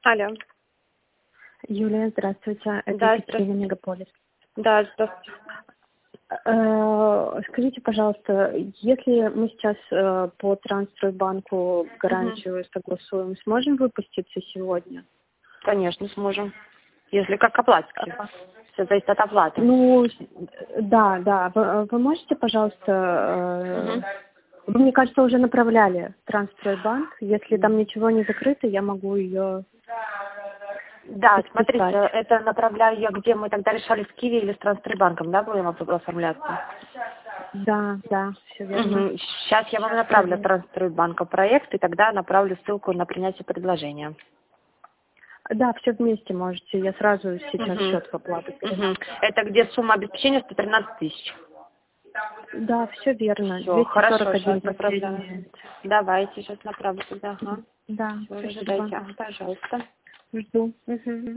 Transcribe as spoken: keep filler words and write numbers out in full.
Алло. Юлия, здравствуйте. Это Да, Екатерина, Мегаполис. Да, здравствуйте. Э, Скажите, пожалуйста, если мы сейчас э, по Трансстройбанку гарантию согласуем, сможем выпуститься сегодня? Конечно, сможем. Если как оплатите. Все зависит от оплаты. Ну, да, да. Вы, вы можете, пожалуйста, э, Мгм. вы, мне кажется, уже направляли в Трансстройбанк. Если там ничего не закрыто, я могу ее Да, смотрите, подписать. это направляю я, где мы тогда решали с Киви или с Трансстройбанком, да, будем оп- оформляться? Да, да, все верно. Сейчас я вам направлю Проверь. Трансстройбанка проект, и тогда направлю ссылку на принятие предложения. Да, все вместе можете. Я сразу сейчас Мгм. счет в оплату Мгм. передам. Это где сумма обеспечения сто тринадцать тысяч. Да, все верно. Все, двести сорок хорошо, один сейчас направляю. последний. Давайте, сейчас направлю туда. Ага. Да, Все, спасибо. ожидайте. Пожалуйста. Жду. Мгм.